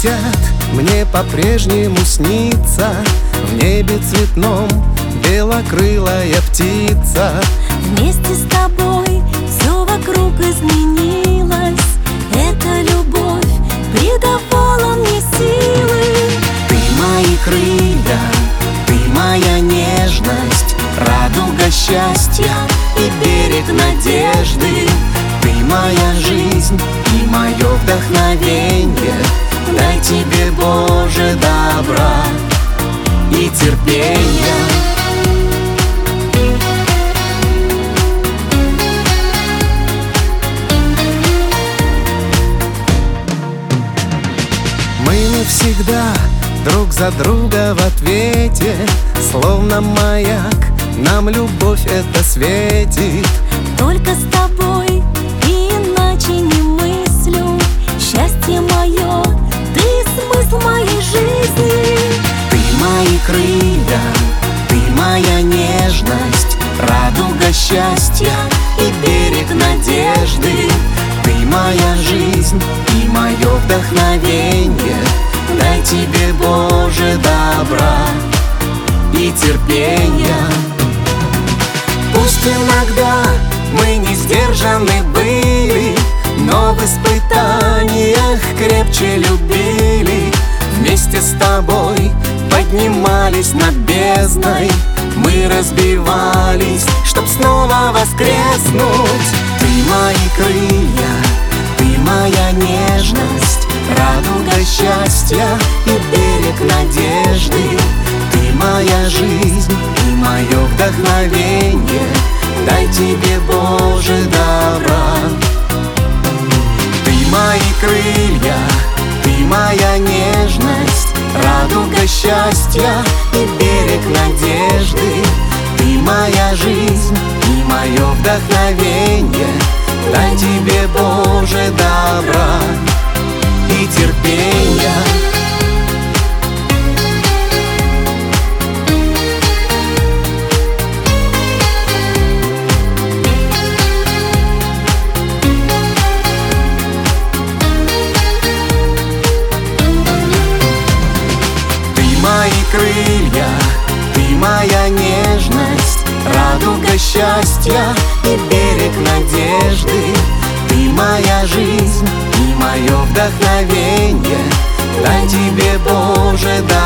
летят, мне по-прежнему снится в небе цветном белокрылая птица. Вместе с тобой все вокруг изменилось. Эта любовь придавала мне силы. Ты мои крылья, ты моя нежность, радуга счастья и берег надежды. Ты моя жизнь и мое вдохновенье. Дай тебе, Боже, добра и терпения. Мы навсегда друг за друга в ответе, словно маяк, нам любовь это светит. Только с тобой и иначе не мыслю. Счастье мое, ты смысл моей жизни. Ты мои крылья, ты моя нежность, радуга счастья и берег надежды. Ты моя жизнь и мое вдохновенье. Дай тебе, Боже, добра и терпения. Пусть иногда мы не сдержаны были, но в испытаниях крепче любили. Вместе с тобой поднимались над бездной, мы разбивались, чтоб снова воскреснуть. Ты мои крылья, ты моя нежность, радуга счастья и берег надежды. Ты моя жизнь и мое вдохновенье. Дай тебе, Боже, добра. Ты мои крылья, ты моя нежность, радуга счастья и берег надежды. Ты моя жизнь и мое вдохновенье. Дай тебе, Боже, добра и терпения. Мои крылья, ты моя нежность, радуга счастья и берег надежды. Ты моя жизнь и мое вдохновенье. Дай тебе, Боже,